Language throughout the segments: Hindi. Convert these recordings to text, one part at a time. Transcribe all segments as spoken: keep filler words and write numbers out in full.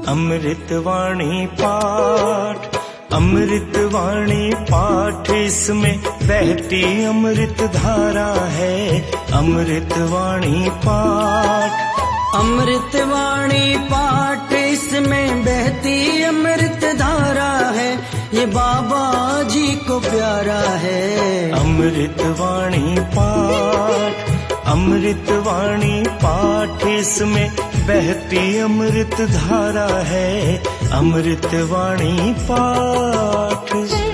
अमृतवाणी पाठ, अमृतवाणी पाठ, इसमें बहती अमृत धारा है। अमृतवाणी पाठ, अमृतवाणी पाठ, इसमें बहती अमृत धारा है। ये बाबा जी को प्यारा है। अमृतवाणी पाठ, अमृतवाणी पाठ, इसमें बहती अमृत धारा है। अमृतवाणी पाठ।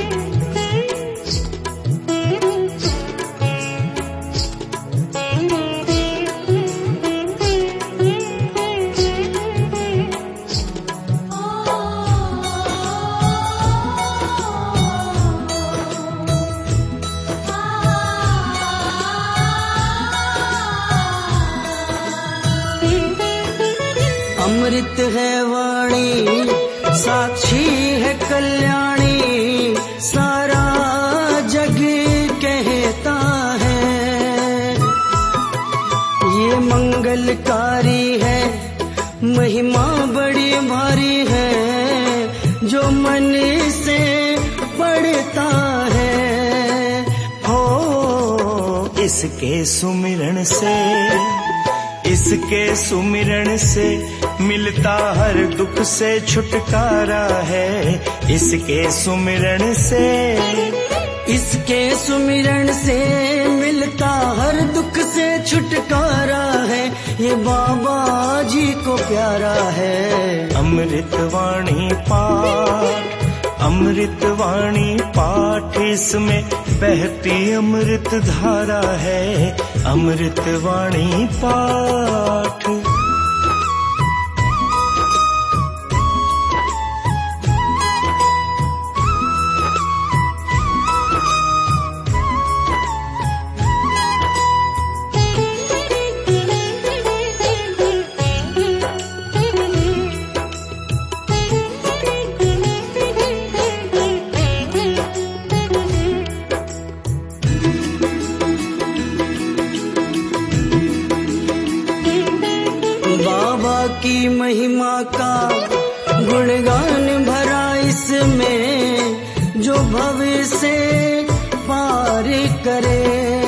अमृत है वाणी, साक्षी है कल्याणी, सारा जग कहता है। ये मंगलकारी है, महिमा बड़ी भारी है, जो मन से पढ़ता है। हो इसके सुमिरन से, इसके सुमिरन से मिलता हर दुख से छुटकारा है। इसके सुमिरन से, इसके सुमिरन से मिलता हर दुख से छुटकारा है। ये बाबा जी को प्यारा है। अमृतवाणी पाठ, अमृतवाणी पाठ, इसमें बहती अमृत धारा है। अमृतवाणी पाठ। की महिमा का गुणगान भरा इसमें, जो भव से पार करे।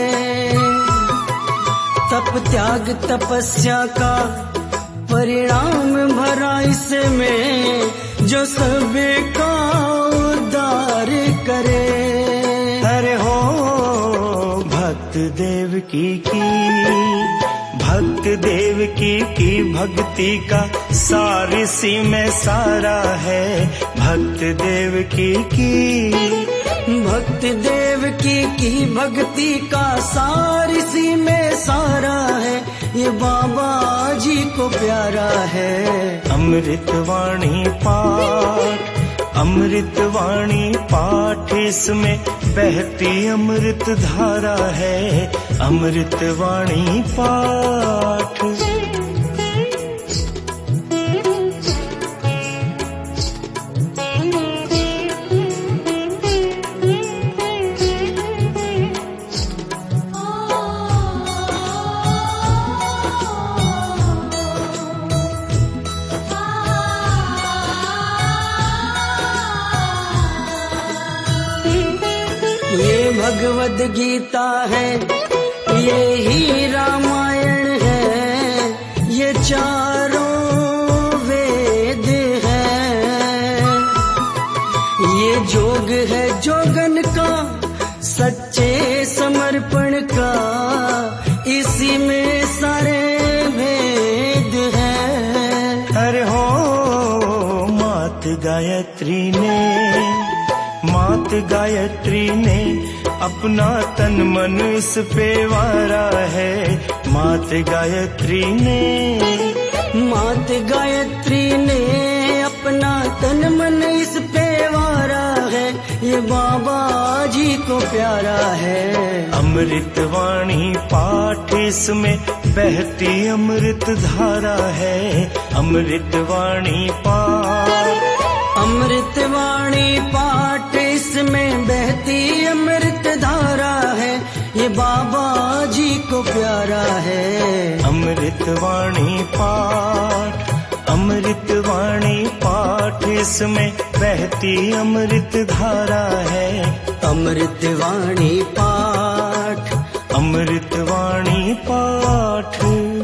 तप त्याग तपस्या का परिणाम भरा इसमें, जो सबका उद्धार करे। अरे हो भक्त देव की की भक्त देव की की भक्ति का सार इसी में सारा है। भक्त देव की की भक्त देव की की भक्ति का सार इसी में सारा है। ये बाबा जी को प्यारा है। अमृतवाणी पाठ, अमृतवाणी पाठ, इसमें बहती अमृत धारा है। अमृतवाणी पाठ। ये भगवद गीता है, ये ही रामायण है, ये चारों वेद है। ये जोग है जोगन का, सच्चे समर्पण का, इसी में सारे भेद हैं। अरे हो मात गायत्री ने, मात गायत्री ने अपना तन मन इस पे वारा है। मात गायत्री ने, मात गायत्री ने अपना तन मन इस पे वारा है। ये बाबा जी को प्यारा है। अमृतवाणी पाठ, इसमें बहती अमृत धारा है। अमृतवाणी पाठ, अमृतवाणी पाठ, इसमें बहती अमृत धारा है। ये बाबा जी को प्यारा है। अमृतवाणी पाठ, अमृतवाणी पाठ। इसमें बहती अमृत धारा है। अमृतवाणी पाठ, अमृतवाणी पाठ।